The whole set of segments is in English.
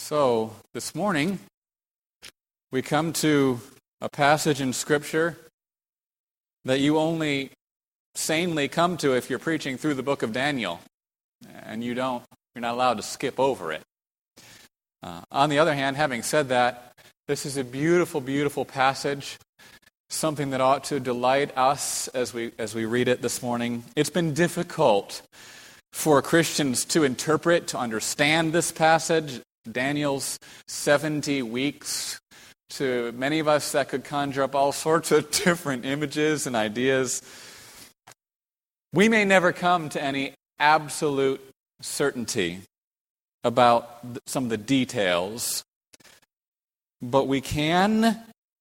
So, this morning, we come to a passage in Scripture that you only sanely come to if you're preaching through the book of Daniel, and you're not allowed to skip over it. On the other hand, having said that, this is a beautiful, beautiful passage, something that ought to delight us as we read it this morning. It's been difficult for Christians to interpret, to understand this passage, Daniel's 70 weeks. To many of us, that could conjure up all sorts of different images and ideas. We may never come to any absolute certainty about some of the details, but we can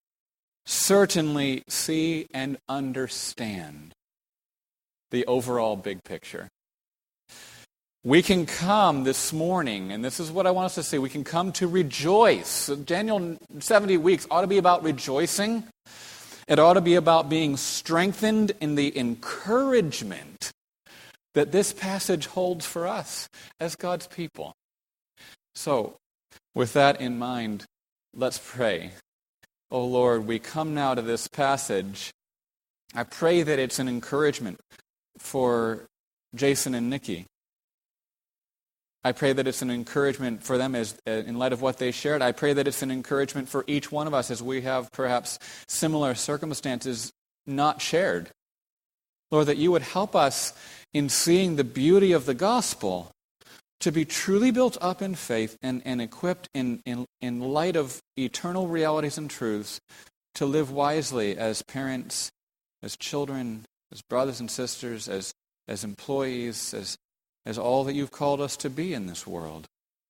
certainly see and understand the overall big picture. We can come this morning, and this is what I want us to see, we can come to rejoice. Daniel 70 weeks ought to be about rejoicing. It ought to be about being strengthened in the encouragement that this passage holds for us as God's people. So, with that in mind, let's pray. Oh Lord, we come now to this passage. I pray that it's an encouragement for Jason and Nikki. I pray that it's an encouragement for them as in light of what they shared. I pray that it's an encouragement for each one of us as we have perhaps similar circumstances not shared. Lord, that you would help us in seeing the beauty of the gospel to be truly built up in faith and equipped in light of eternal realities and truths to live wisely as parents, as children, as brothers and sisters, as employees, as all that you've called us to be in this world.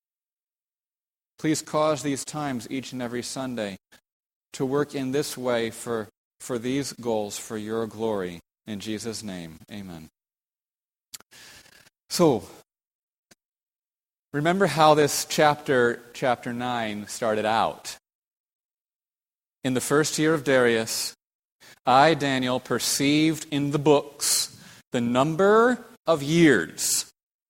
Please cause these times each and every Sunday to work in this way for these goals, for your glory. In Jesus' name, amen. So, remember how this chapter 9, started out. In the first year of Darius, I, Daniel, perceived in the books the number of years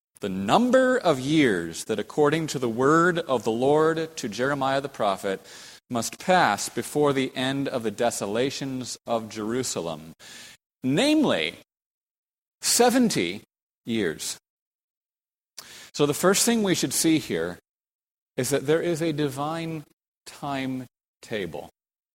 that according to the word of the Lord to Jeremiah the prophet must pass before the end of the desolations of Jerusalem, namely 70 years. So the first thing we should see here is that there is a divine timetable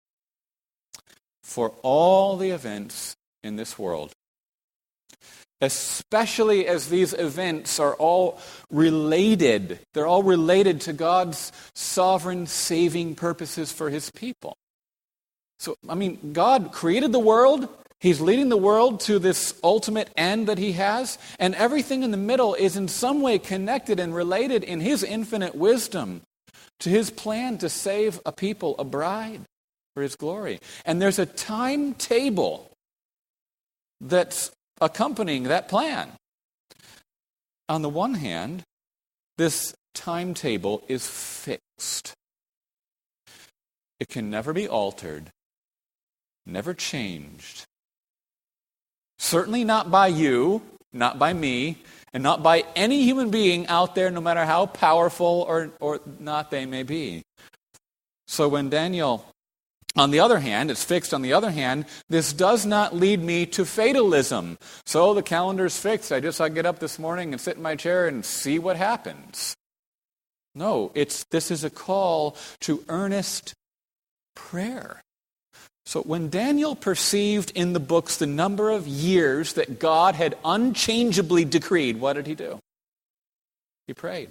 for all the events in this world, especially as these events are all related. They're all related to God's sovereign saving purposes for his people. So, God created the world. He's leading the world to this ultimate end that he has, and everything in the middle is in some way connected and related in his infinite wisdom to his plan to save a people, a bride, for his glory. And there's a timetable that's accompanying that plan. On the one hand, this timetable is fixed. It can never be altered, never changed. Certainly not by you, not by me, and not by any human being out there, no matter how powerful or not they may be. So when Daniel, on the other hand, it's fixed on the other hand, this does not lead me to fatalism. So the calendar's fixed. I get up this morning and sit in my chair and see what happens. No, this is a call to earnest prayer. So when Daniel perceived in the books the number of years that God had unchangeably decreed, what did he do? He prayed.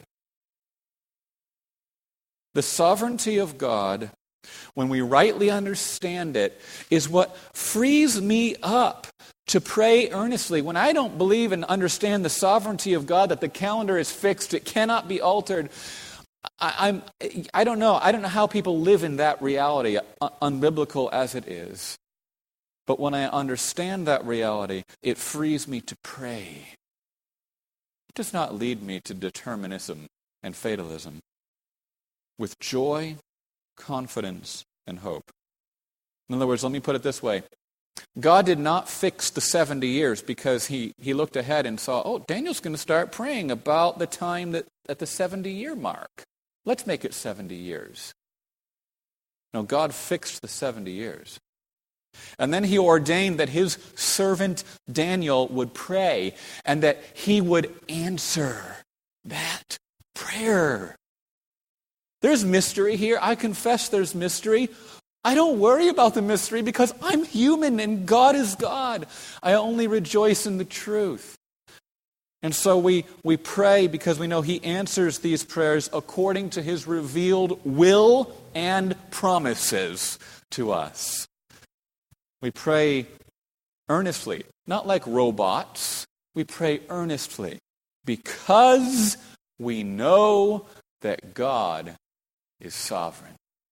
The sovereignty of God, when we rightly understand it, is what frees me up to pray earnestly. When I don't believe and understand the sovereignty of God, that the calendar is fixed, it cannot be altered, I don't know how people live in that reality, unbiblical as it is. But when I understand that reality, it frees me to pray. It does not lead me to determinism and fatalism. With joy, confidence, and hope. In other words, let me put it this way. God did not fix the 70 years because he looked ahead and saw, Daniel's going to start praying about the time that at the 70-year mark. let's make it 70 years. No, God fixed the 70 years. And then he ordained that his servant Daniel would pray and that he would answer that prayer. There's mystery here. I confess there's mystery. I don't worry about the mystery because I'm human and God is God. I only rejoice in the truth. And so we pray because we know he answers these prayers according to his revealed will and promises to us. We pray earnestly, not like robots. We pray earnestly because we know that God is sovereign.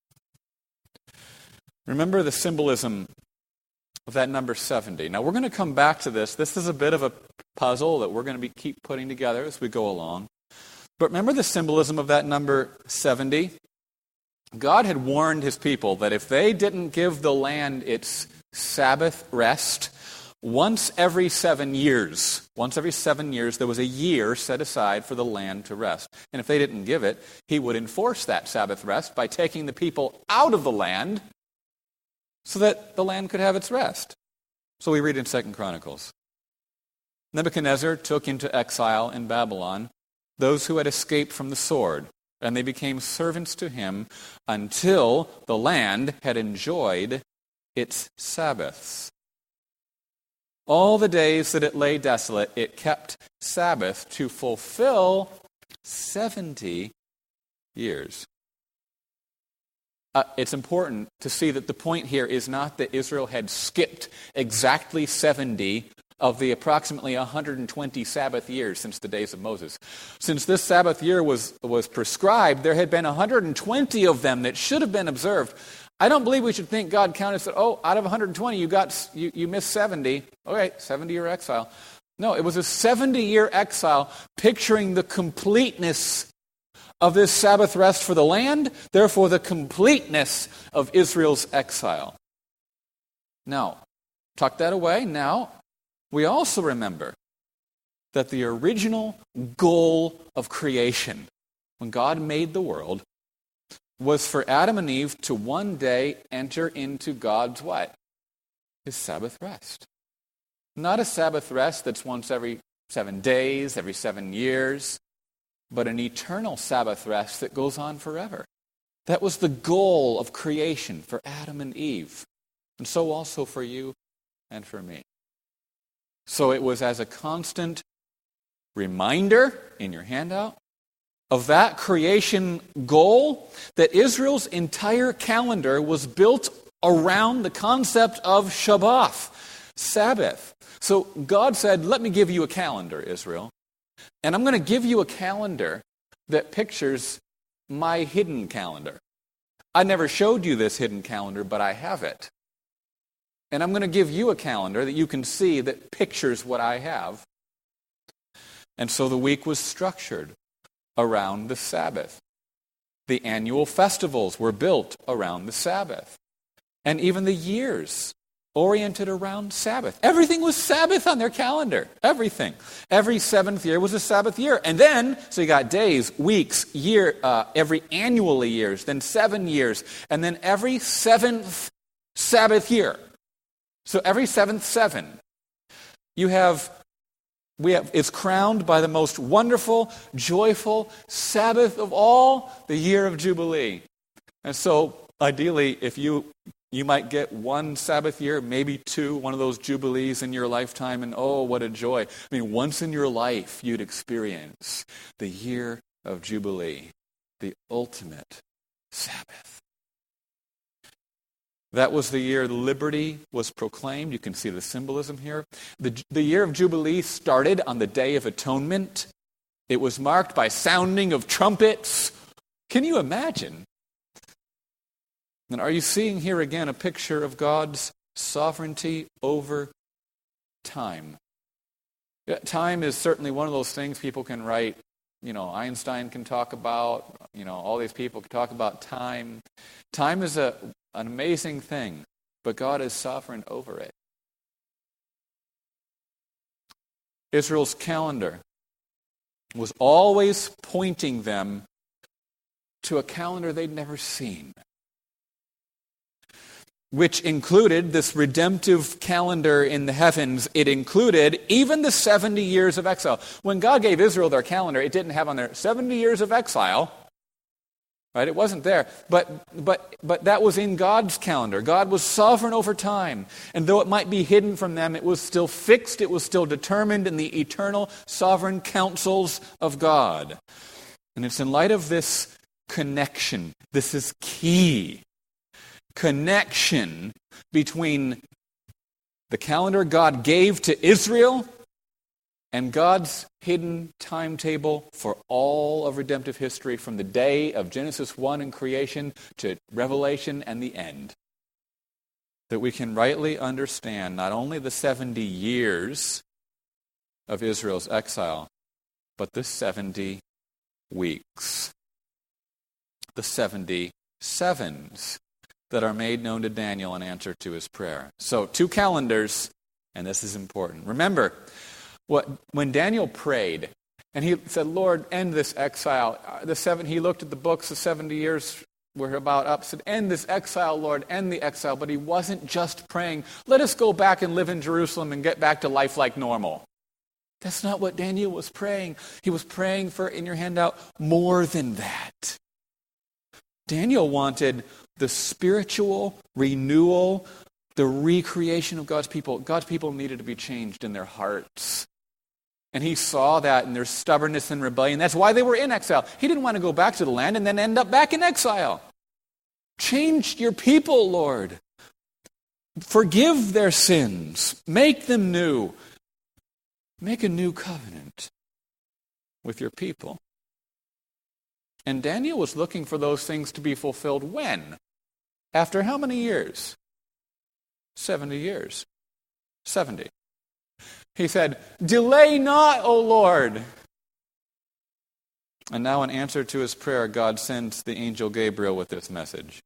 Remember the symbolism of that number 70. Now we're going to come back to this. This is a bit of a puzzle that we're going to keep putting together as we go along. But remember the symbolism of that number 70? God had warned his people that if they didn't give the land its Sabbath rest, once every 7 years, there was a year set aside for the land to rest. And if they didn't give it, he would enforce that Sabbath rest by taking the people out of the land so that the land could have its rest. So we read in 2 Chronicles. Nebuchadnezzar took into exile in Babylon those who had escaped from the sword, and they became servants to him until the land had enjoyed its Sabbaths. All the days that it lay desolate, it kept Sabbath to fulfill 70 years. It's important to see that the point here is not that Israel had skipped exactly 70 of the approximately 120 Sabbath years since the days of Moses. Since this Sabbath year was prescribed, there had been 120 of them that should have been observed. I don't believe we should think God counted and said, oh, out of 120 you missed 70. Okay, 70-year exile. No, it was a 70-year exile picturing the completeness of this Sabbath rest for the land, therefore the completeness of Israel's exile. Now, tuck that away. Now, we also remember that the original goal of creation, when God made the world, was for Adam and Eve to one day enter into God's what? His Sabbath rest. Not a Sabbath rest that's once every 7 days, every 7 years, but an eternal Sabbath rest that goes on forever. That was the goal of creation for Adam and Eve, and so also for you and for me. So it was as a constant reminder in your handout of that creation goal that Israel's entire calendar was built around the concept of Shabbat, Sabbath. So God said, let me give you a calendar, Israel. And I'm going to give you a calendar that pictures my hidden calendar. I never showed you this hidden calendar, but I have it. And I'm going to give you a calendar that you can see that pictures what I have. And so the week was structured around the Sabbath. The annual festivals were built around the Sabbath. And even the years oriented around Sabbath. Everything was Sabbath on their calendar. Everything. Every 7th year was a Sabbath year. And then, so you got days, weeks, year, every annually years, then 7 years, and then every 7th Sabbath year. So every 7th 7, it's crowned by the most wonderful, joyful Sabbath of all, the year of Jubilee. And so, ideally, if you might get one Sabbath year, maybe two, one of those Jubilees in your lifetime, and oh, what a joy. I mean, once in your life, you'd experience the year of Jubilee, the ultimate Sabbath. That was the year liberty was proclaimed. You can see the symbolism here. The year of Jubilee started on the Day of Atonement. It was marked by sounding of trumpets. Can you imagine? And are you seeing here again a picture of God's sovereignty over time? Time is certainly one of those things people can write. Einstein can talk about, all these people can talk about time. Time is an amazing thing, but God is sovereign over it. Israel's calendar was always pointing them to a calendar they'd never seen, which included this redemptive calendar in the heavens. It included even the 70 years of exile. When God gave Israel their calendar, it didn't have on there 70 years of exile. Right? It wasn't there. But that was in God's calendar. God was sovereign over time. And though it might be hidden from them, it was still fixed, it was still determined in the eternal sovereign counsels of God. And it's in light of this connection, this is key, connection between the calendar God gave to Israel and God's hidden timetable for all of redemptive history from the day of Genesis 1 and creation to Revelation and the end. That we can rightly understand not only the 70 years of Israel's exile, but the 70 weeks. The 70 sevens that are made known to Daniel in answer to his prayer. So, 2 calendars, and this is important. Remember, when Daniel prayed, and he said, Lord, end this exile. He looked at the books, the 70 years were about up, said, end this exile, Lord, end the exile. But he wasn't just praying, let us go back and live in Jerusalem and get back to life like normal. That's not what Daniel was praying. He was praying for, in your handout, more than that. Daniel wanted the spiritual renewal, the recreation of God's people. God's people needed to be changed in their hearts. And he saw that in their stubbornness and rebellion. That's why they were in exile. He didn't want to go back to the land and then end up back in exile. Change your people, Lord. Forgive their sins. Make them new. Make a new covenant with your people. And Daniel was looking for those things to be fulfilled when? After how many years? 70 years. 70. He said, delay not, O Lord. And now in answer to his prayer, God sends the angel Gabriel with this message.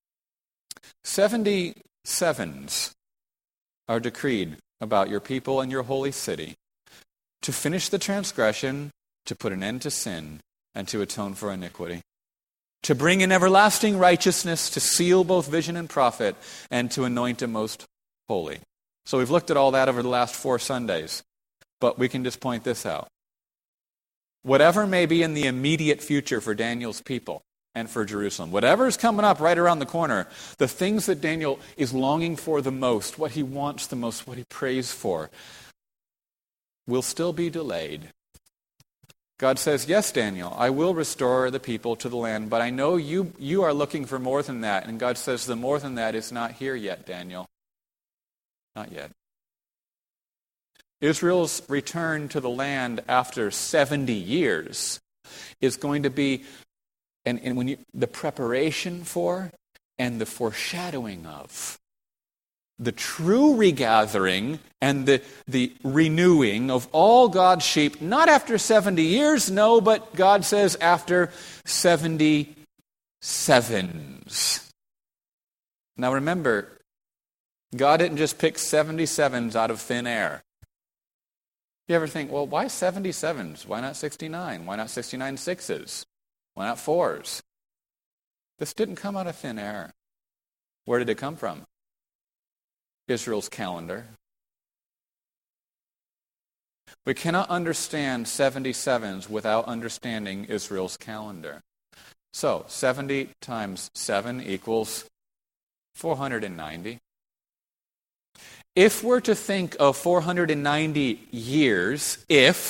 70 sevens are decreed about your people and your holy city to finish the transgression, to put an end to sin, and to atone for iniquity, to bring in everlasting righteousness, to seal both vision and prophet, and to anoint him most holy. So we've looked at all that over the last 4 Sundays, but we can just point this out. Whatever may be in the immediate future for Daniel's people and for Jerusalem, whatever is coming up right around the corner, the things that Daniel is longing for the most, what he wants the most, what he prays for, will still be delayed. God says, yes, Daniel, I will restore the people to the land, but I know you are looking for more than that. And God says, the more than that is not here yet, Daniel. Not yet. Israel's return to the land after 70 years is going to be the preparation for and the foreshadowing of the true regathering and the renewing of all God's sheep, not after 70 years, no, but God says after 70 sevens. Now remember, God didn't just pick 70 sevens out of thin air. You ever think, well, why 70 sevens? Why not 69? Why not 69 sixes? Why not 4s? This didn't come out of thin air. Where did it come from? Israel's calendar. We cannot understand 77s without understanding Israel's calendar. So, 70 times 7 equals 490. If we're to think of 490 years,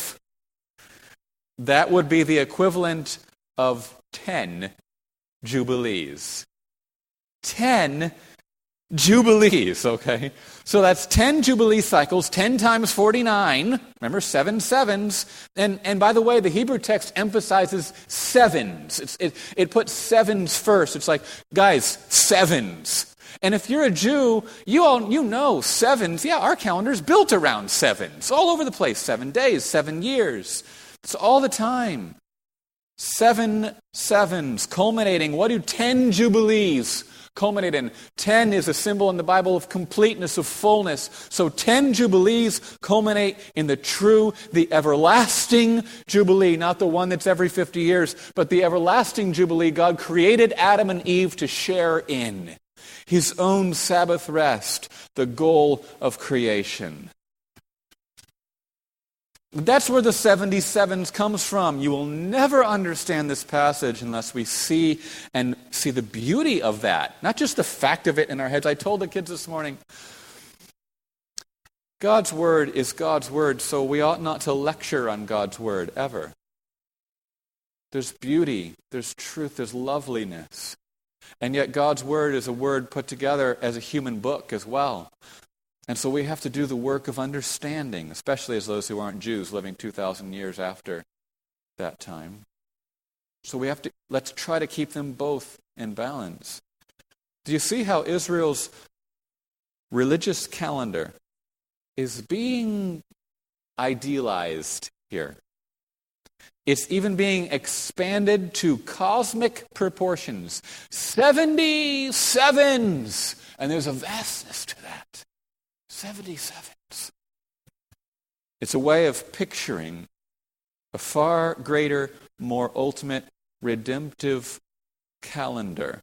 that would be the equivalent of 10 jubilees. 10 jubilees, okay? So that's 10 jubilee cycles, 10 times 49. Remember, 7 sevens. And by the way, the Hebrew text emphasizes sevens. It puts sevens first. It's like, guys, sevens. And if you're a Jew, you know sevens. Yeah, our calendar's built around sevens. All over the place. 7 days, 7 years. It's all the time. 7 sevens culminating. What do 10 jubilees culminate in. 10 is a symbol in the Bible of completeness, of fullness. So 10 Jubilees culminate in the everlasting Jubilee, not the one that's every 50 years, but the everlasting Jubilee God created Adam and Eve to share in. His own Sabbath rest, the goal of creation. That's where the 77s comes from. You will never understand this passage unless we see the beauty of that. Not just the fact of it in our heads. I told the kids this morning, God's Word is God's Word, so we ought not to lecture on God's Word, ever. There's beauty, there's truth, there's loveliness. And yet God's Word is a word put together as a human book as well. And so we have to do the work of understanding, especially as those who aren't Jews living 2,000 years after that time. So let's try to keep them both in balance. Do you see how Israel's religious calendar is being idealized here? It's even being expanded to cosmic proportions. 77s! And there's a vastness to that. 77s. It's a way of picturing a far greater, more ultimate, redemptive calendar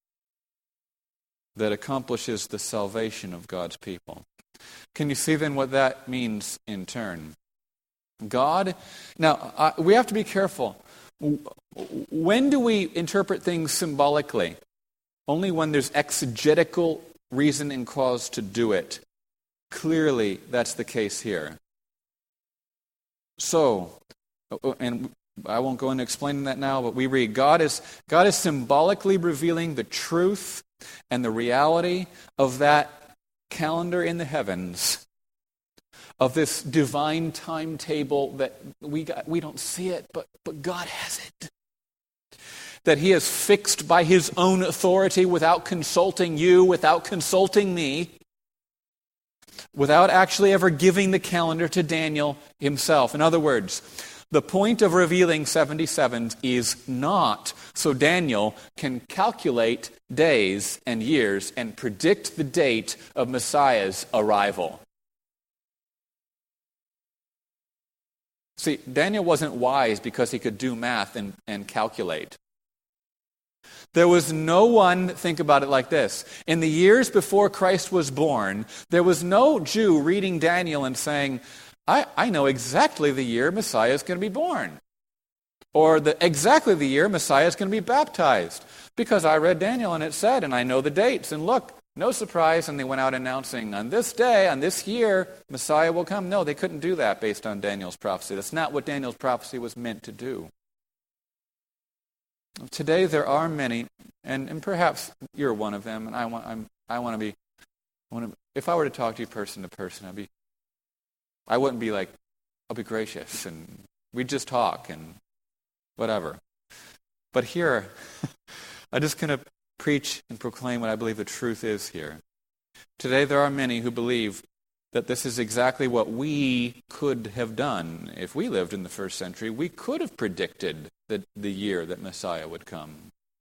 that accomplishes the salvation of God's people. Can you see then what that means in turn? God, now we have to be careful. When do we interpret things symbolically? Only when there's exegetical reason and cause to do it. Clearly, that's the case here. So, and I won't go into explaining that now, but we read, God is symbolically revealing the truth and the reality of that calendar in the heavens, of this divine timetable that we don't see it, but God has it. That He has fixed by His own authority without consulting you, without consulting me, without actually ever giving the calendar to Daniel himself. In other words, the point of revealing 77 is not so Daniel can calculate days and years and predict the date of Messiah's arrival. See, Daniel wasn't wise because he could do math and calculate. There was no one, think about it like this. In the years before Christ was born, there was no Jew reading Daniel and saying, I know exactly the year Messiah is going to be born. Or exactly the year Messiah is going to be baptized. Because I read Daniel and it said, and I know the dates. And look, no surprise. And they went out announcing, on this day, on this year, Messiah will come. No, they couldn't do that based on Daniel's prophecy. That's not what Daniel's prophecy was meant to do. Today there are many, and perhaps you're one of them, and I want to be. If I were to talk to you person to person, I wouldn't be like, I'll be gracious, and we'd just talk and whatever. But here, I'm just going to preach and proclaim what I believe the truth is here. Today there are many who believe that this is exactly what we could have done. If we lived in the first century, we could have predicted the year that Messiah would come.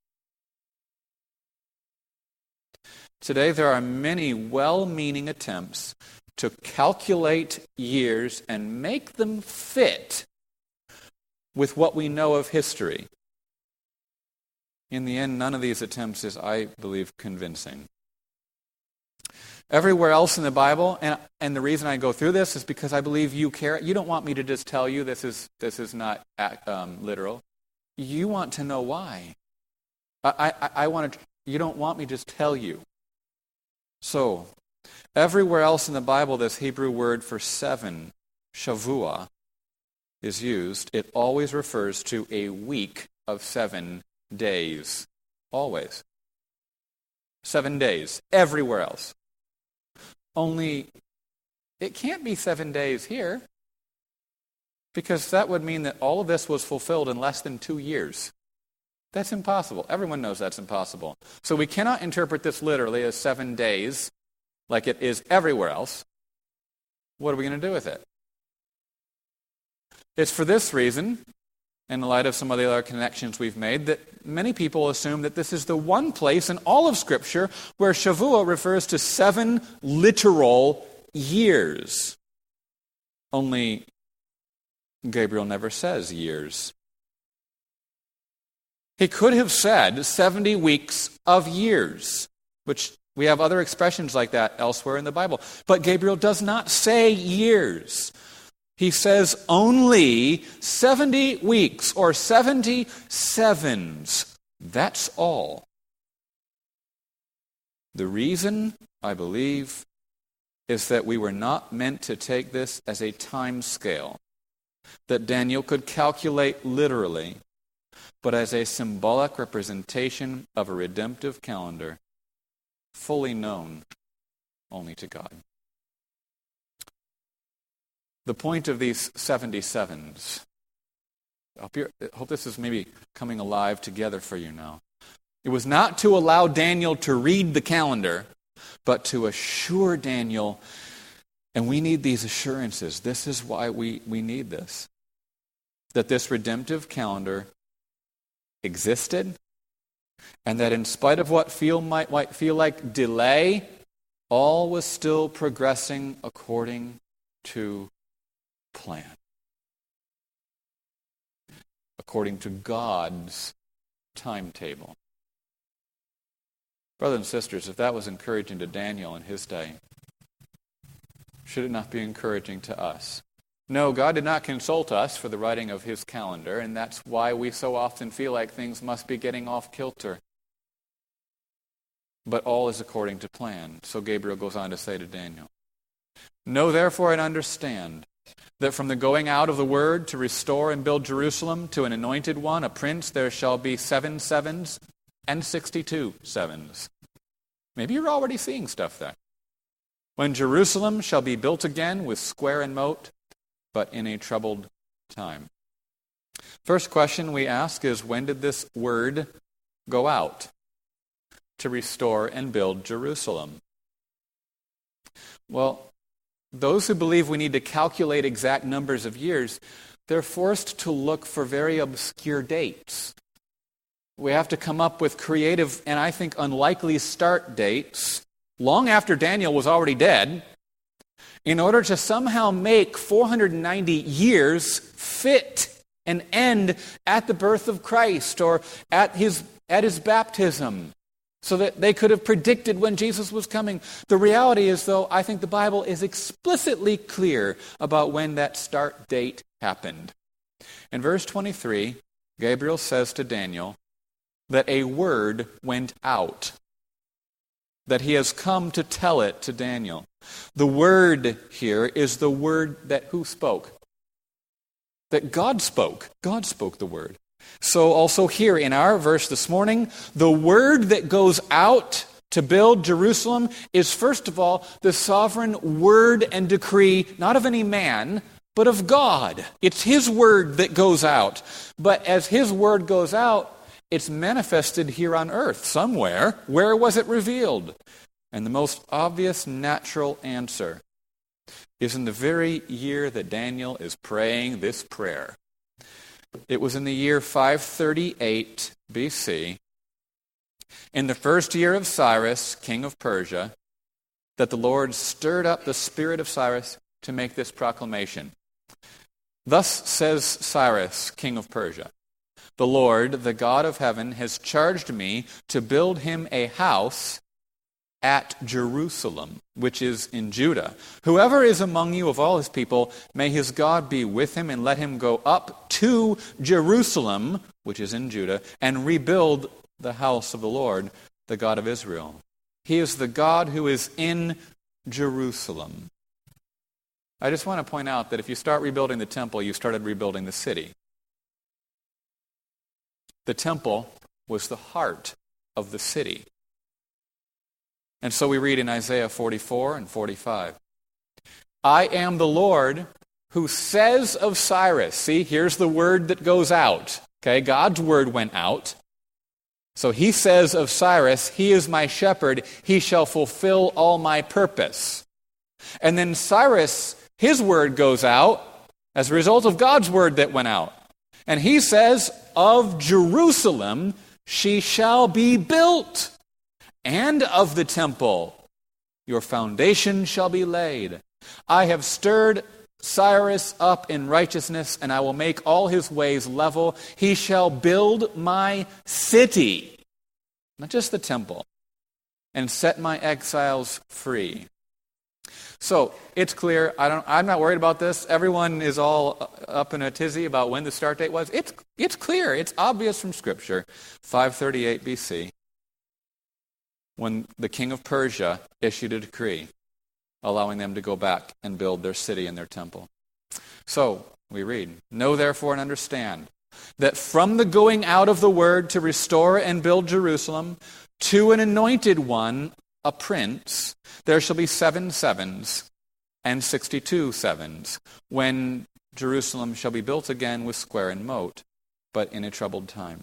Today there are many well-meaning attempts to calculate years and make them fit with what we know of history. In the end, none of these attempts is, I believe, convincing. Everywhere else in the Bible, and the reason I go through this is because I believe you care. You don't want me to just tell you this is not literal. You want to know why. You don't want me to just tell you. So, everywhere else in the Bible, this Hebrew word for 7, Shavua, is used. It always refers to a week of 7 days. Always. 7 days. Everywhere else. Only, it can't be 7 days here, because that would mean that all of this was fulfilled in less than 2 years. That's impossible. Everyone knows that's impossible. So we cannot interpret this literally as 7 days, like it is everywhere else. What are we going to do with it? It's for this reason in light of some of the other connections we've made, that many people assume that this is the one place in all of Scripture where Shavuot refers to 7 literal years. Only Gabriel never says years. He could have said 70 weeks of years, which we have other expressions like that elsewhere in the Bible. But Gabriel does not say years. He says only 70 weeks or 70 sevens. That's all. The reason, I believe, is that we were not meant to take this as a time scale that Daniel could calculate literally, but as a symbolic representation of a redemptive calendar fully known only to God. The point of these 77s, I hope this is maybe coming alive together for you now. It was not to allow Daniel to read the calendar, but to assure Daniel, and we need these assurances. This is why we need this. That this redemptive calendar existed, and that in spite of what might feel like delay, all was still progressing according to plan. According to God's timetable. Brothers and sisters, if that was encouraging to Daniel in his day, should it not be encouraging to us? No, God did not consult us for the writing of his calendar, and that's why we so often feel like things must be getting off kilter. But all is according to plan. So Gabriel goes on to say to Daniel, "Know therefore and understand that from the going out of the word to restore and build Jerusalem to an anointed one, a prince, there shall be 7 sevens and 62 sevens." Maybe you're already seeing stuff there. "When Jerusalem shall be built again with square and moat, but in a troubled time." First question we ask is, when did this word go out to restore and build Jerusalem? Well, those who believe we need to calculate exact numbers of years, they're forced to look for very obscure dates. We have to come up with creative and I think unlikely start dates long after Daniel was already dead, in order to somehow make 490 years fit and end at the birth of Christ or at his baptism, so that they could have predicted when Jesus was coming. The reality is, though, I think the Bible is explicitly clear about when that start date happened. In verse 23, Gabriel says to Daniel that a word went out, that he has come to tell it to Daniel. The word here is the word that who spoke? That God spoke. God spoke the word. So also here in our verse this morning, the word that goes out to build Jerusalem is first of all the sovereign word and decree, not of any man, but of God. It's his word that goes out. But as his word goes out, it's manifested here on earth somewhere. Where was it revealed? And the most obvious natural answer is in the very year that Daniel is praying this prayer. It was in the year 538 BC, in the first year of Cyrus, king of Persia, that the Lord stirred up the spirit of Cyrus to make this proclamation. Thus says Cyrus, king of Persia, "The Lord, the God of heaven, has charged me to build him a house at Jerusalem, which is in Judah. Whoever is among you of all his people, may his God be with him, and let him go up to Jerusalem, which is in Judah, and rebuild the house of the Lord, the God of Israel. He is the God who is in Jerusalem." I just want to point out that if you start rebuilding the temple, you started rebuilding the city. The temple was the heart of the city. And so we read in Isaiah 44 and 45, "I am the Lord who says of Cyrus," see, here's the word that goes out. Okay, God's word went out. So he says of Cyrus, "He is my shepherd, he shall fulfill all my purpose." And then Cyrus, his word goes out as a result of God's word that went out. And he says, of Jerusalem she shall be built, and of the temple your foundation shall be laid. I have stirred Cyrus up in righteousness, and I will make all his ways level. He shall build my city, not just the temple, and set my exiles free. So it's clear. I'm not worried about this. Everyone is all up in a tizzy about when the start date was. It's clear. It's obvious from Scripture. 538 BC, when the king of Persia issued a decree allowing them to go back and build their city and their temple. So we read, "Know therefore and understand that from the going out of the word to restore and build Jerusalem to an anointed one, a prince, there shall be 7 sevens and 62 sevens, when Jerusalem shall be built again with square and moat, but in a troubled time."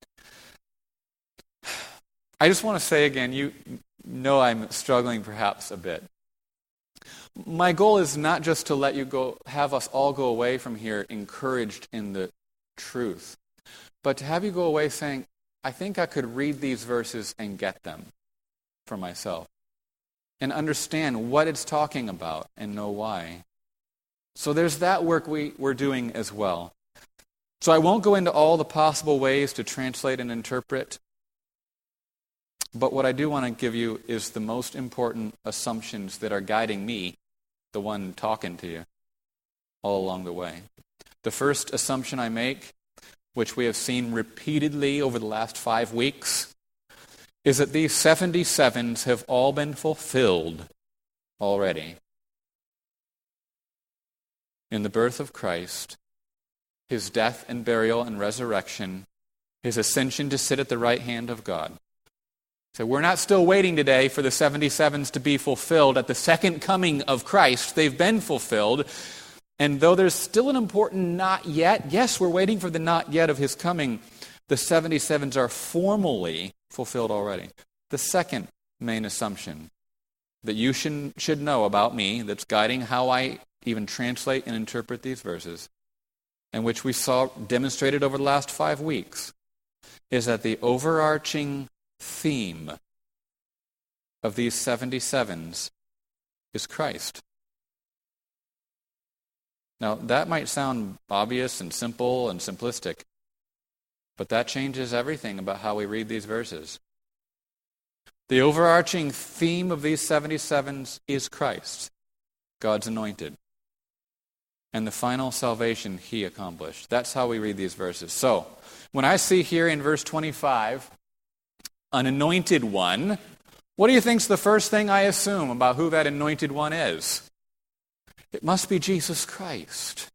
I just want to say again, you know I'm struggling perhaps a bit. My goal is not just to let you go, have us all go away from here encouraged in the truth, but to have you go away saying, I think I could read these verses and get them for myself and understand what it's talking about and know why. So there's that work we're doing as well. So I won't go into all the possible ways to translate and interpret, but what I do want to give you is the most important assumptions that are guiding me, the one talking to you, all along the way. The first assumption I make, which we have seen repeatedly over the last 5 weeks, is that these 77s have all been fulfilled already. In the birth of Christ, his death and burial and resurrection, his ascension to sit at the right hand of God. So we're not still waiting today for the 77s to be fulfilled at the second coming of Christ. They've been fulfilled. And though there's still an important not yet, yes, we're waiting for the not yet of his coming, the 77s are formally fulfilled already. The second main assumption that you should know about me, that's guiding how I even translate and interpret these verses, and which we saw demonstrated over the last 5 weeks, is that the overarching theme of these 77s is Christ. Now, that might sound obvious and simple and simplistic, but that changes everything about how we read these verses. The overarching theme of these 77s is Christ, God's anointed, and the final salvation he accomplished. That's how we read these verses. So, when I see here in verse 25, an anointed one, what do you think's the first thing I assume about who that anointed one is? It must be Jesus Christ.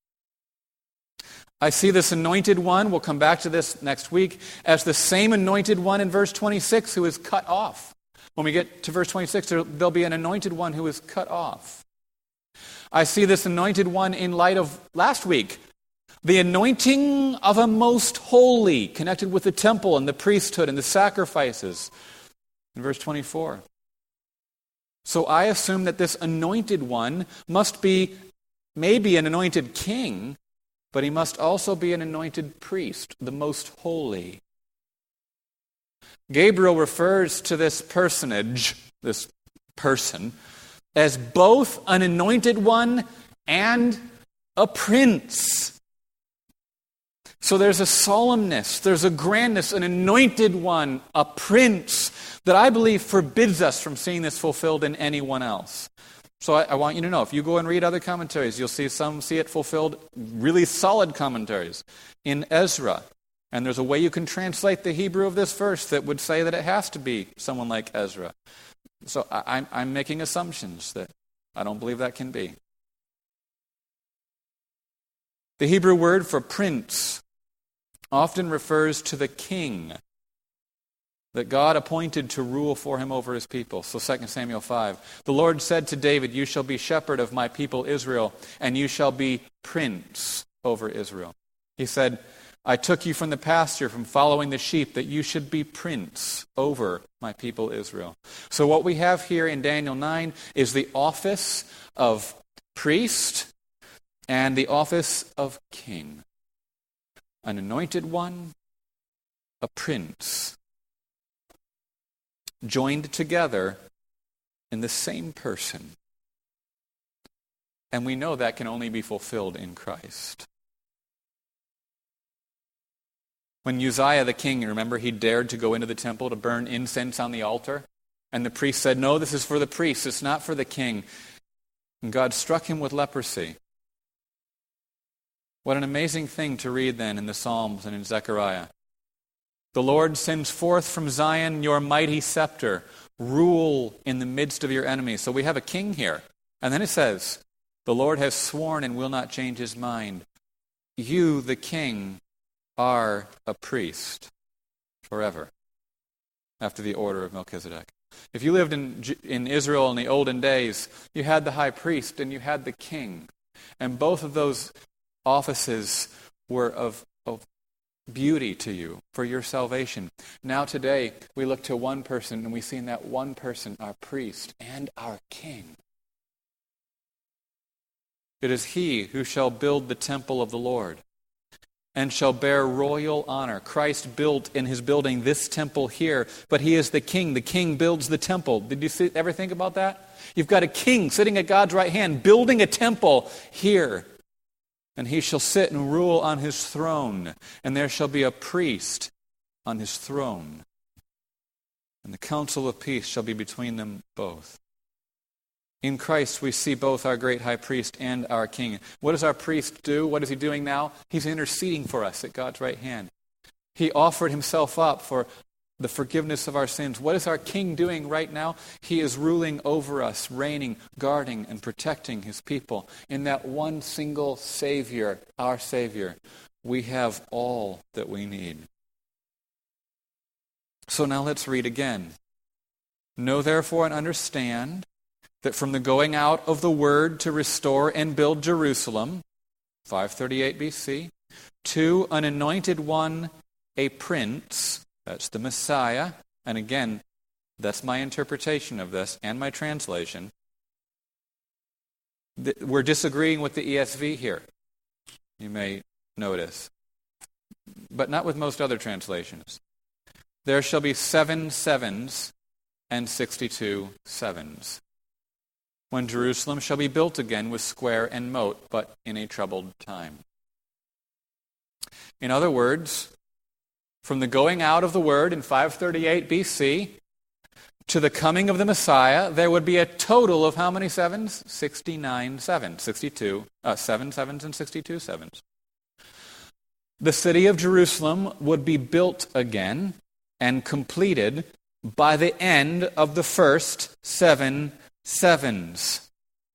I see this anointed one, we'll come back to this next week, as the same anointed one in verse 26 who is cut off. When we get to verse 26, there'll be an anointed one who is cut off. I see this anointed one in light of last week, the anointing of a most holy, connected with the temple and the priesthood and the sacrifices, in verse 24. So I assume that this anointed one must be maybe an anointed king, but he must also be an anointed priest, the most holy. Gabriel refers to this personage, this person, as both an anointed one and a prince. So there's a solemnness, there's a grandness, an anointed one, a prince, that I believe forbids us from seeing this fulfilled in anyone else. So I want you to know, if you go and read other commentaries, you'll see some see it fulfilled, really solid commentaries, in Ezra. And there's a way you can translate the Hebrew of this verse that would say that it has to be someone like Ezra. So I'm making assumptions that I don't believe that can be. The Hebrew word for prince often refers to the king that God appointed to rule for him over his people. So 2 Samuel 5. The Lord said to David, "You shall be shepherd of my people Israel, and you shall be prince over Israel." He said, "I took you from the pasture, from following the sheep, that you should be prince over my people Israel." So what we have here in Daniel 9 is the office of priest and the office of king. an anointed one, a prince, joined together in the same person. And we know that can only be fulfilled in Christ. When Uzziah the king, remember, he dared to go into the temple to burn incense on the altar. And the priest said, no, this is for the priest, it's not for the king. And God struck him with leprosy. What an amazing thing to read then in the Psalms and in Zechariah. The Lord sends forth from Zion your mighty scepter. Rule in the midst of your enemies. So we have a king here. And then it says, the Lord has sworn and will not change his mind. You, the king, are a priest forever, after the order of Melchizedek. If you lived in Israel in the olden days, you had the high priest and you had the king. And both of those offices were of beauty to you for your salvation. Now today, we look to one person and we see in that one person our priest and our king. It is he who shall build the temple of the Lord and shall bear royal honor. Christ built in his building this temple here, but he is the king. The king builds the temple. Did you ever think about that? You've got a king sitting at God's right hand, building a temple here. And he shall sit and rule on his throne, and there shall be a priest on his throne. And the council of peace shall be between them both. In Christ we see both our great high priest and our king. What does our priest do? What is he doing now? He's interceding for us at God's right hand. He offered himself up for the forgiveness of our sins. What is our king doing right now? He is ruling over us, reigning, guarding, and protecting his people. In that one single Savior, our Savior, we have all that we need. So now let's read again. Know therefore and understand that from the going out of the word to restore and build Jerusalem, 538 BC, to an anointed one, a prince, that's the Messiah, and again, that's my interpretation of this and my translation. We're disagreeing with the ESV here, you may notice, but not with most other translations. There shall be 7 sevens and 62 sevens, when Jerusalem shall be built again with square and moat, but in a troubled time. In other words, from the going out of the word in 538 BC to the coming of the Messiah, there would be a total of how many sevens? 69 sevens, 7 sevens and 62 sevens. The city of Jerusalem would be built again and completed by the end of the first 7 sevens.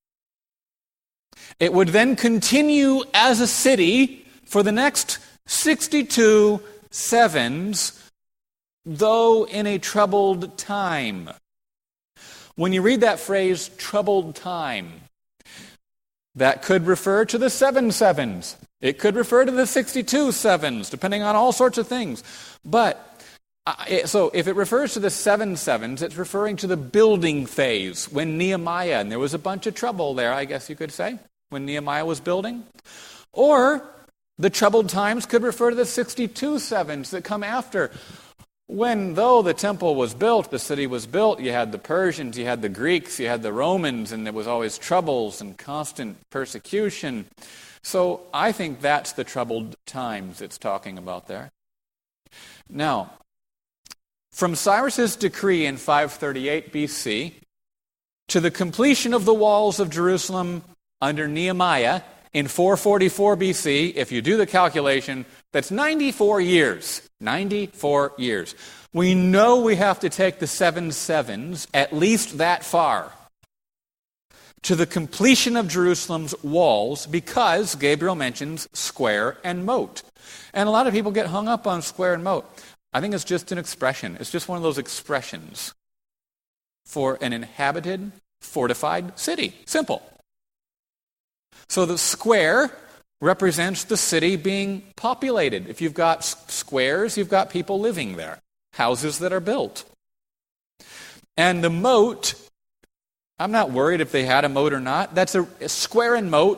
It would then continue as a city for the next 62 sevens, though in a troubled time. When you read that phrase, troubled time, that could refer to the 7 sevens. It could refer to the 62 sevens, depending on all sorts of things. But so if it refers to the 7 sevens, it's referring to the building phase when Nehemiah, and there was a bunch of trouble there, I guess you could say, when Nehemiah was building. Or the troubled times could refer to the 62 sevens that come after. When, though the temple was built, the city was built, you had the Persians, you had the Greeks, you had the Romans, and there was always troubles and constant persecution. So I think that's the troubled times it's talking about there. Now, from Cyrus's decree in 538 BC to the completion of the walls of Jerusalem under Nehemiah in 444 BC, if you do the calculation, that's 94 years. 94 years. We know we have to take the 7 sevens at least that far to the completion of Jerusalem's walls, because Gabriel mentions square and moat. And a lot of people get hung up on square and moat. I think it's just an expression. It's just one of those expressions for an inhabited, fortified city. Simple. So the square represents the city being populated. If you've got squares, you've got people living there, houses that are built. And the moat, I'm not worried if they had a moat or not. That's a square and moat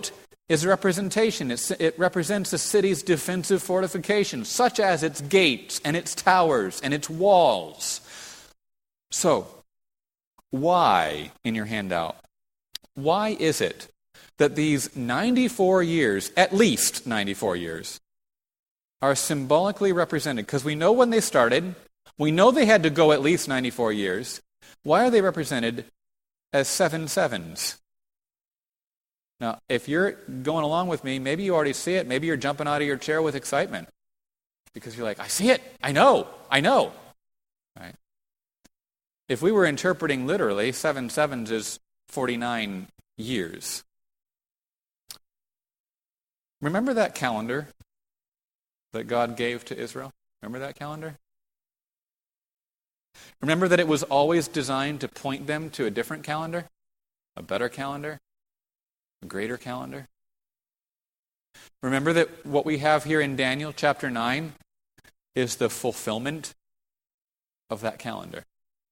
is a representation. It represents a city's defensive fortifications, such as its gates and its towers and its walls. So, why, in your handout, why is it that these 94 years, at least 94 years, are symbolically represented? Because we know when they started. We know they had to go at least 94 years. Why are they represented as 7 sevens? Now, if you're going along with me, maybe you already see it. Maybe you're jumping out of your chair with excitement. Because you're like, I see it. I know. Right? If we were interpreting literally, 7 sevens is 49 years. Remember that calendar that God gave to Israel? Remember that calendar? Remember that it was always designed to point them to a different calendar? A better calendar? A greater calendar? Remember that what we have here in Daniel chapter 9 is the fulfillment of that calendar.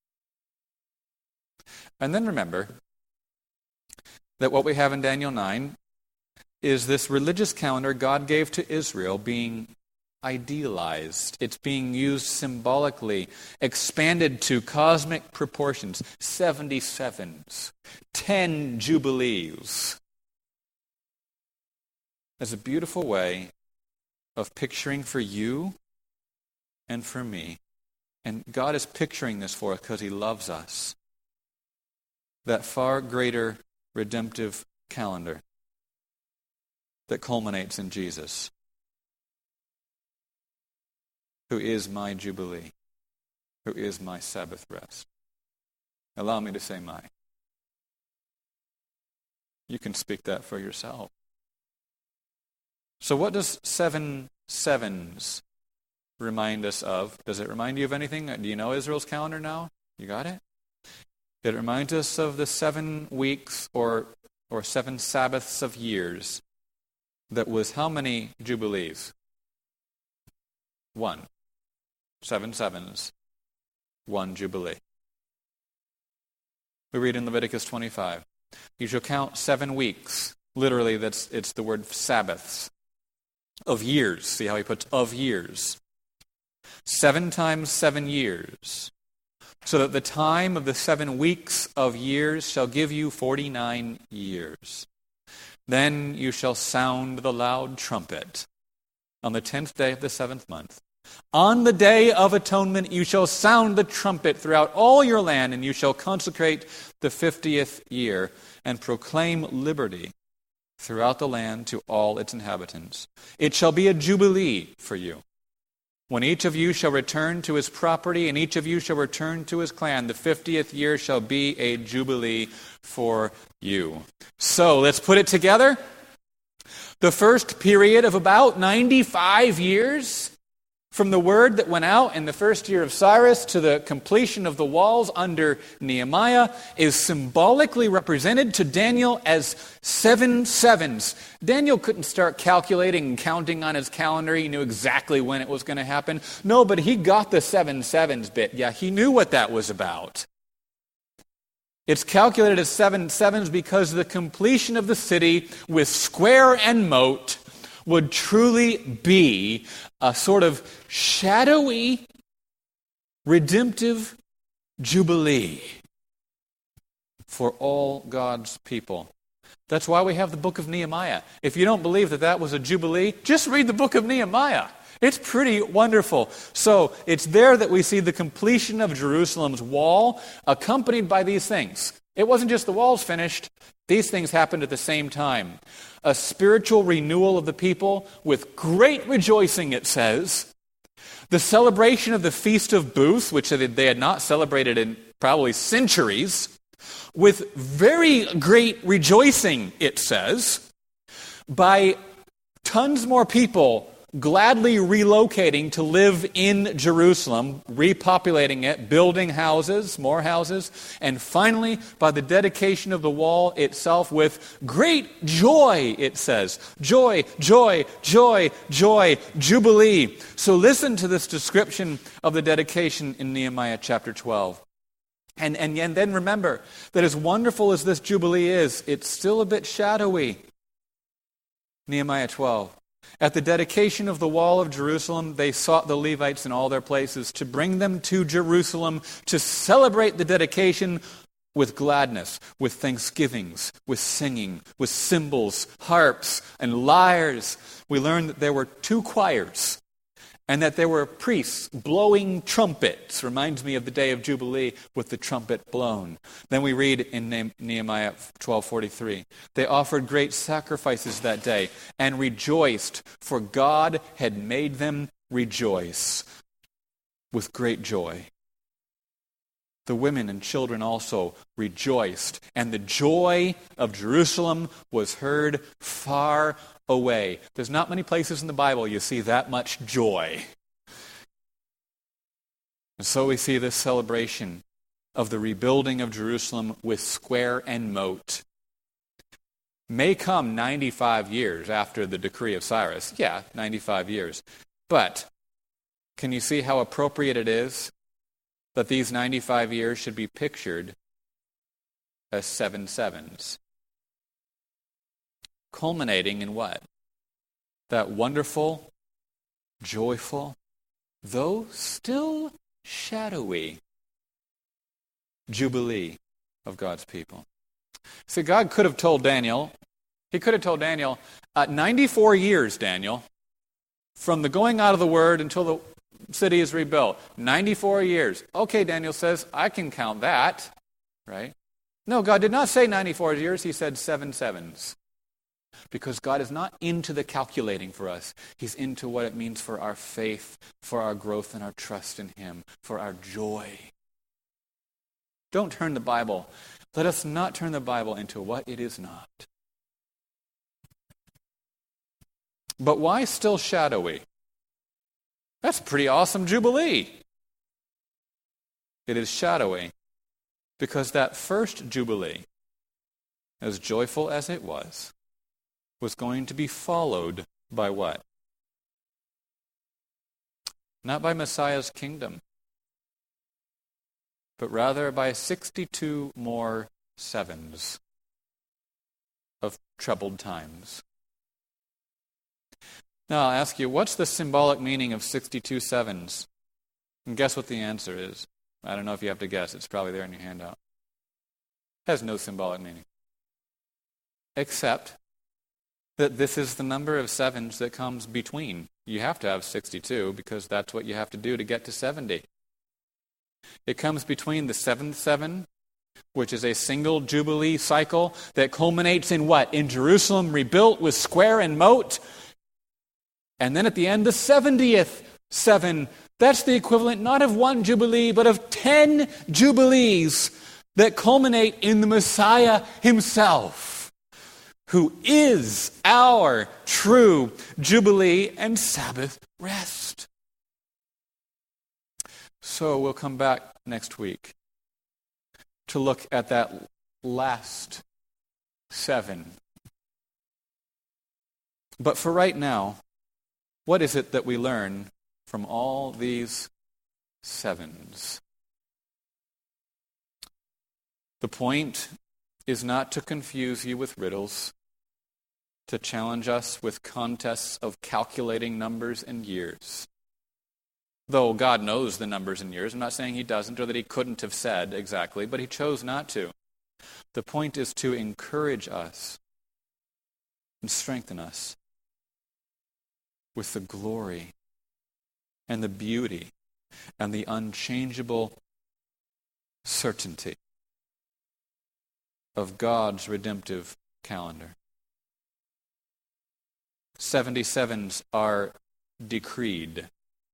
And then remember that what we have in Daniel 9 is this religious calendar God gave to Israel being idealized. It's being used symbolically, expanded to cosmic proportions, 77s, 10 jubilees, as a beautiful way of picturing for you and for me. And God is picturing this for us because He loves us. That far greater redemptive calendar that culminates in Jesus, who is my Jubilee, who is my Sabbath rest. Allow me to say my. You can speak that for yourself. So what does 7 sevens remind us of? Does it remind you of anything? Do you know Israel's calendar now? You got it? It reminds us of the 7 weeks or 7 Sabbaths of years. That was how many jubilees? 1. 7 sevens. 1 jubilee. We read in Leviticus 25. You shall count 7 weeks. Literally, it's the word Sabbaths. Of years. See how he puts of years. 7 times 7 years. So that the time of the 7 weeks of years shall give you 49 years. Then you shall sound the loud trumpet on the 10th day of the 7th month. On the day of atonement you shall sound the trumpet throughout all your land, and you shall consecrate the 50th year and proclaim liberty throughout the land to all its inhabitants. It shall be a jubilee for you, when each of you shall return to his property, and each of you shall return to his clan. The 50th year shall be a jubilee for you. So, let's put it together. The first period of about 95 years, from the word that went out in the first year of Cyrus to the completion of the walls under Nehemiah, is symbolically represented to Daniel as 7 sevens. Daniel couldn't start calculating and counting on his calendar. He knew exactly when it was going to happen. No, but he got the 7 sevens bit. Yeah, he knew what that was about. It's calculated as 7 sevens because the completion of the city with square and moat would truly be a sort of shadowy, redemptive jubilee for all God's people. That's why we have the book of Nehemiah. If you don't believe that that was a jubilee, just read the book of Nehemiah. It's pretty wonderful. So it's there that we see the completion of Jerusalem's wall, accompanied by these things. It wasn't just the walls finished. These things happened at the same time. A spiritual renewal of the people with great rejoicing, it says. The celebration of the Feast of Booths, which they had not celebrated in probably centuries, with very great rejoicing, it says, by tons more people gladly relocating to live in Jerusalem, repopulating it, building houses, more houses, and finally, by the dedication of the wall itself with great joy, it says. Joy, joy, joy, joy, jubilee. So listen to this description of the dedication in Nehemiah chapter 12. And then remember that as wonderful as this jubilee is, it's still a bit shadowy. Nehemiah 12. At the dedication of the wall of Jerusalem, they sought the Levites in all their places to bring them to Jerusalem to celebrate the dedication with gladness, with thanksgivings, with singing, with cymbals, harps, and lyres. We learn that there were 2 choirs and that there were priests blowing trumpets. Reminds me of the day of Jubilee with the trumpet blown. Then we read in Nehemiah 12:43, they offered great sacrifices that day and rejoiced, for God had made them rejoice with great joy. The women and children also rejoiced, and the joy of Jerusalem was heard far away. There's not many places in the Bible you see that much joy. And so we see this celebration of the rebuilding of Jerusalem with square and moat. May come 95 years after the decree of Cyrus. Yeah, 95 years. But can you see how appropriate it is that these 95 years should be pictured as 7 sevens? Culminating in what? That wonderful, joyful, though still shadowy, jubilee of God's people. See, God could have told Daniel, he could have told Daniel, 94 years, Daniel, from the going out of the word until the city is rebuilt. 94 years. Okay, Daniel says, I can count that, right? No, God did not say 94 years. He said 7 sevens. Because God is not into the calculating for us. He's into what it means for our faith, for our growth and our trust in Him, for our joy. Don't turn the Bible. Let us not turn the Bible into what it is not. But why still shadowy? That's a pretty awesome jubilee. It is shadowy because that first jubilee, as joyful as it was going to be followed by what? Not by Messiah's kingdom, but rather by 62 more sevens of troubled times. Now I'll ask you, what's the symbolic meaning of 62 sevens? And guess what the answer is. I don't know if you have to guess. It's probably there in your handout. It has no symbolic meaning. Except that this is the number of sevens that comes between. You have to have 62 because that's what you have to do to get to 70. It comes between the 7th seven, which is a single jubilee cycle that culminates in what? In Jerusalem rebuilt with square and moat. And then at the end, the 70th seven. That's the equivalent not of 1 jubilee, but of 10 jubilees that culminate in the Messiah himself, who is our true jubilee and Sabbath rest. So we'll come back next week to look at that last 7. But for right now, what is it that we learn from all these 7s? The point is not to confuse you with riddles, to challenge us with contests of calculating numbers and years. Though God knows the numbers and years, I'm not saying He doesn't or that He couldn't have said exactly, but He chose not to. The point is to encourage us and strengthen us with the glory and the beauty and the unchangeable certainty of God's redemptive calendar. 77s are decreed.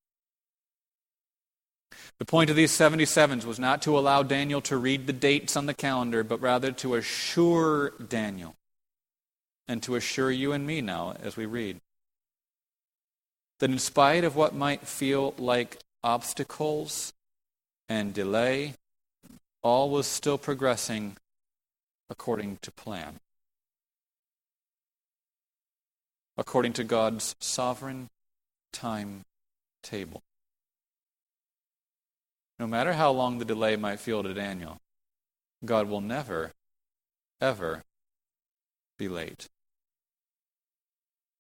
The point of these 77s was not to allow Daniel to read the dates on the calendar, but rather to assure Daniel and to assure you and me now as we read that in spite of what might feel like obstacles and delay, all was still progressing according to plan, according to God's sovereign timetable. No matter how long the delay might feel to Daniel, God will never, ever be late.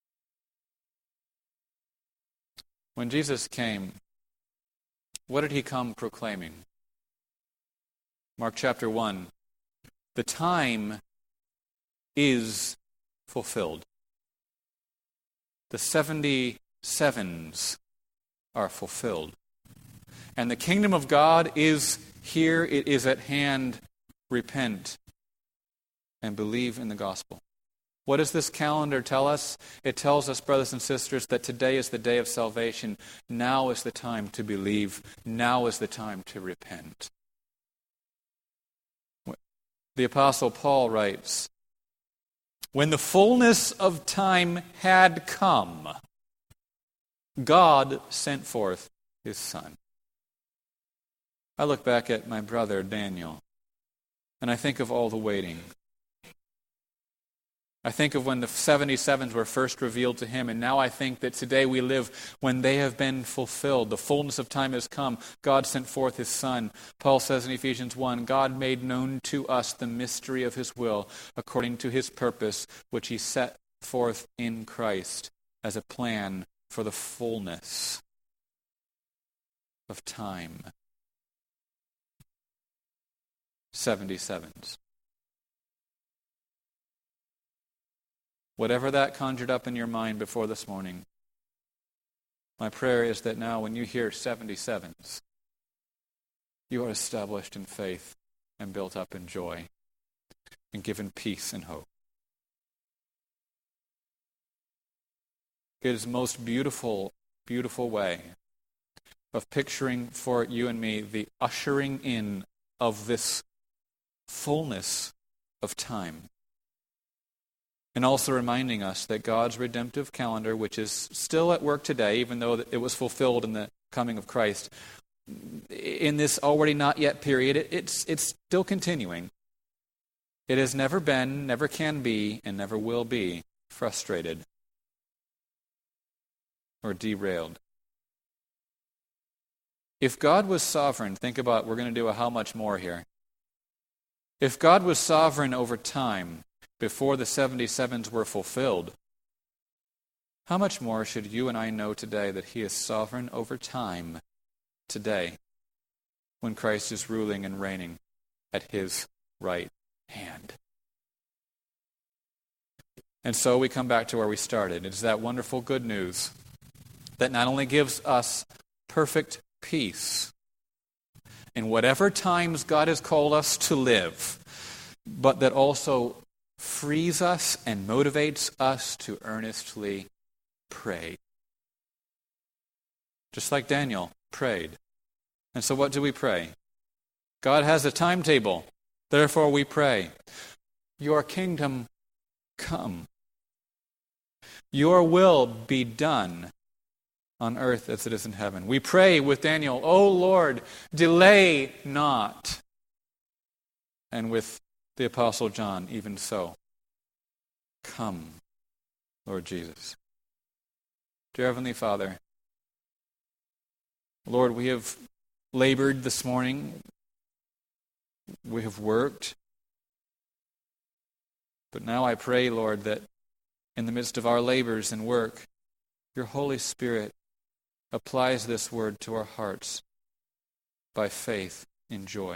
When Jesus came, what did he come proclaiming? Mark chapter 1. The time is fulfilled. The 77s are fulfilled. And the kingdom of God is here. It is at hand. Repent and believe in the gospel. What does this calendar tell us? It tells us, brothers and sisters, that today is the day of salvation. Now is the time to believe. Now is the time to repent. The Apostle Paul writes, when the fullness of time had come, God sent forth his Son. I look back at my brother Daniel, and I think of all the waiting. I think of when the 77s were first revealed to him, and now I think that today we live when they have been fulfilled. The fullness of time has come. God sent forth his Son. Paul says in Ephesians 1, God made known to us the mystery of his will according to his purpose, which he set forth in Christ as a plan for the fullness of time. 77s. Whatever that conjured up in your mind before this morning, my prayer is that now when you hear 77s, you are established in faith and built up in joy and given peace and hope. It is the most beautiful, beautiful way of picturing for you and me the ushering in of this fullness of time. And also reminding us that God's redemptive calendar, which is still at work today, even though it was fulfilled in the coming of Christ, in this already not yet period, it's still continuing. It has never been, never can be, and never will be frustrated or derailed. If God was sovereign, think about, we're going to do a how much more here. If God was sovereign over time, before the 77s were fulfilled, how much more should you and I know today that he is sovereign over time today when Christ is ruling and reigning at his right hand? And so we come back to where we started. It is that wonderful good news that not only gives us perfect peace in whatever times God has called us to live, but that also frees us and motivates us to earnestly pray. Just like Daniel prayed. And so what do we pray? God has a timetable. Therefore we pray, your kingdom come. Your will be done on earth as it is in heaven. We pray with Daniel, O Lord, delay not. And with the Apostle John, even so. Come, Lord Jesus. Dear Heavenly Father, Lord, we have labored this morning. We have worked. But now I pray, Lord, that in the midst of our labors and work, your Holy Spirit applies this word to our hearts by faith in joy.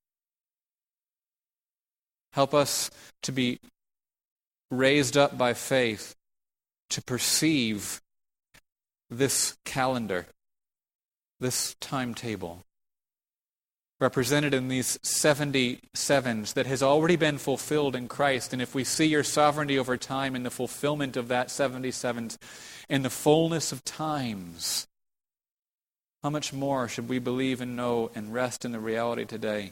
Help us to be raised up by faith to perceive this calendar, this timetable, represented in these 77s that has already been fulfilled in Christ. And if we see your sovereignty over time in the fulfillment of that 77s, in the fullness of times, how much more should we believe and know and rest in the reality today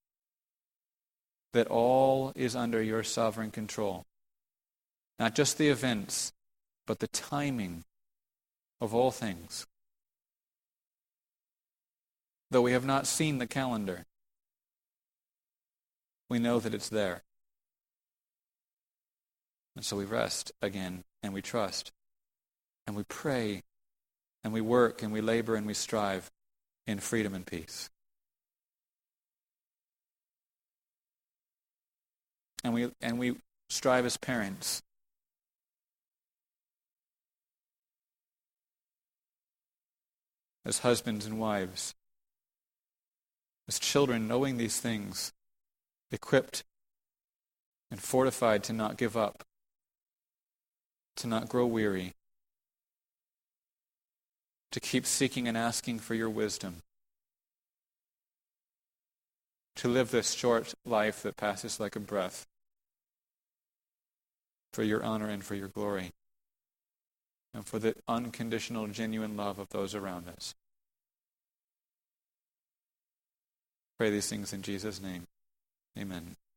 that all is under your sovereign control. Not just the events, but the timing of all things. Though we have not seen the calendar, we know that it's there. And so we rest again, and we trust, and we pray, and we work, and we labor, and we strive in freedom and peace. And we strive as parents as husbands and wives, as children, knowing these things, equipped and fortified to not give up, to not grow weary, to keep seeking and asking for your wisdom, to live this short life that passes like a breath for your honor and for your glory, and for the unconditional, genuine love of those around us. Pray these things in Jesus' name. Amen.